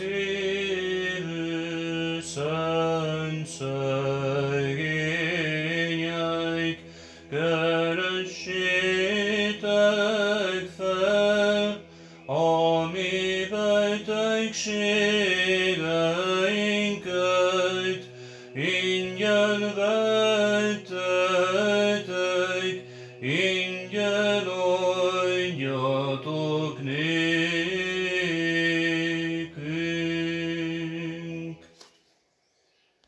szent szegényeik, keressétek fel a mi betegségeinket, ingyen vettetek, ingyen